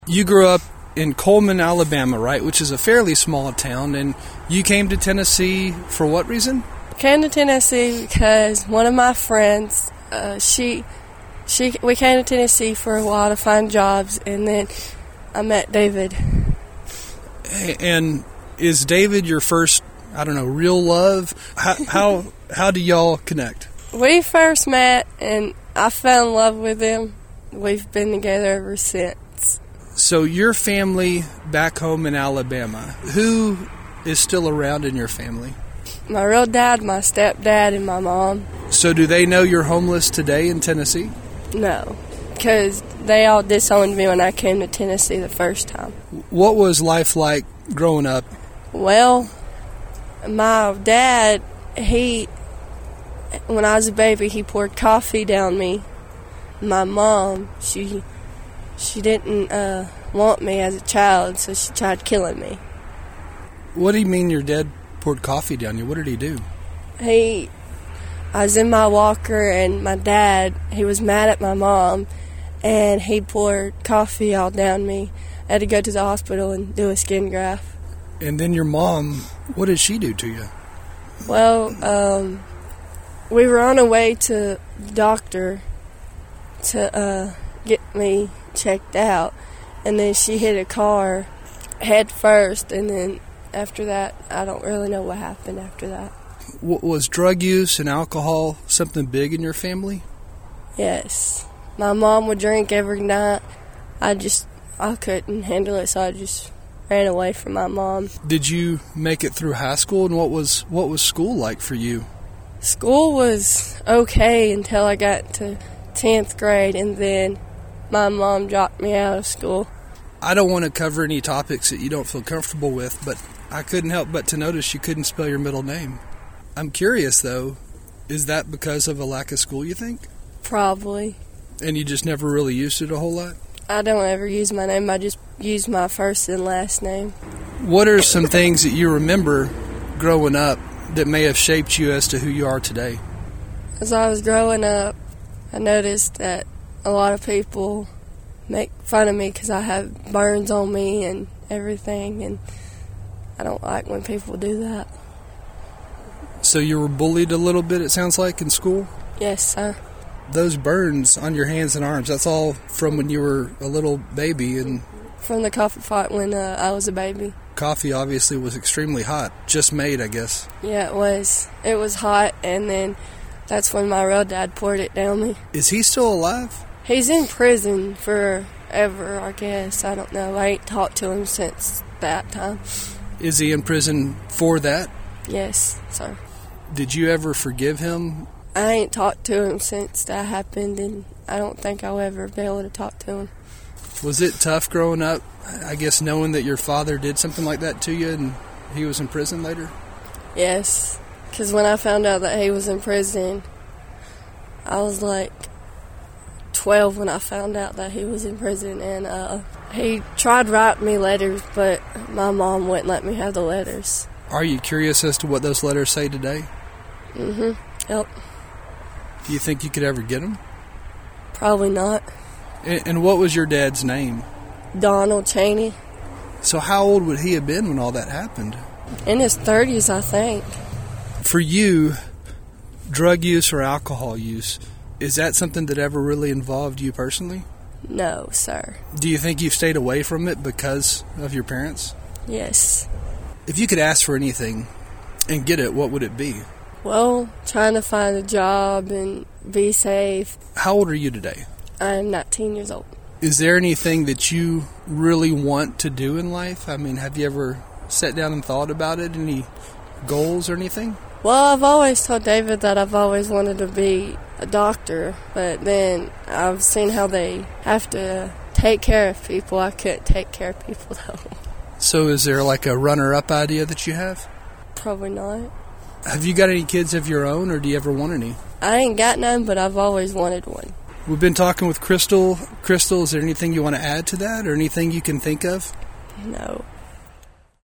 You grew up in Coleman, Alabama, right, which is a fairly small town, and you came to Tennessee for what reason? Came to Tennessee because one of my friends, we came to Tennessee for a while to find jobs, and then I met David. And is David your first, real love? How do y'all connect? We first met, and I fell in love with him. We've been together ever since. So your family back home in Alabama, who is still around in your family? My real dad, my stepdad, and my mom. So do they know you're homeless today in Tennessee? No, because they all disowned me when I came to Tennessee the first time. What was life like growing up? Well, my dad, when I was a baby, he poured coffee down me. My mom, she didn't want me as a child, so she tried killing me. What do you mean your dad poured coffee down you? What did he do? I was in my walker, and my dad, he was mad at my mom, and he poured coffee all down me. I had to go to the hospital and do a skin graft. And then your mom, what did she do to you? Well, we were on our way to the doctor to get me checked out, and then she hit a car head first, and then after that, I don't really know what happened after that. Was drug use and alcohol something big in your family? Yes. My mom would drink every night. I couldn't handle it, so I just ran away from my mom. Did you make it through high school, and what was school like for you? School was okay until I got to 10th grade, and then my mom dropped me out of school. I don't want to cover any topics that you don't feel comfortable with, but I couldn't help but to notice you couldn't spell your middle name. I'm curious, though, is that because of a lack of school, you think? Probably. And you just never really used it a whole lot? I don't ever use my name. I just use my first and last name. What are some things that you remember growing up that may have shaped you as to who you are today? As I was growing up, I noticed that a lot of people make fun of me because I have burns on me and everything, and I don't like when people do that. So you were bullied a little bit, it sounds like, in school? Yes, sir. Those burns on your hands and arms, that's all from when you were a little baby? And from the coffee pot when I was a baby. Coffee obviously was extremely hot, just made, I guess. Yeah, it was. It was hot, and then that's when my real dad poured it down me. Is he still alive? He's in prison forever, I guess. I don't know. I ain't talked to him since that time. Is he in prison for that? Yes, sir. Did you ever forgive him? I ain't talked to him since that happened, and I don't think I'll ever be able to talk to him. Was it tough growing up, I guess, knowing that your father did something like that to you and he was in prison later? Yes, because when I found out that he was in prison, I was like 12 when I found out that he was in prison, and he tried to write me letters, but my mom wouldn't let me have the letters. Are you curious as to what those letters say today? Mm-hmm. Yep. Do you think you could ever get them? Probably not. And what was your dad's name? Donald Cheney. So how old would he have been when all that happened? In his 30s, I think. For you, drug use or alcohol use, is that something that ever really involved you personally? No, sir. Do you think you've stayed away from it because of your parents? Yes. If you could ask for anything and get it, what would it be? Well, trying to find a job and be safe. How old are you today? I'm 19 years old. Is there anything that you really want to do in life? I mean, have you ever sat down and thought about it? Any goals or anything? Well, I've always told David that I've always wanted to be a doctor, but then I've seen how they have to take care of people. I couldn't take care of people, though. So is there like a runner-up idea that you have? Probably not. Have you got any kids of your own, or do you ever want any? I ain't got none, but I've always wanted one. We've been talking with Crystal. Crystal, is there anything you want to add to that, or anything you can think of? No.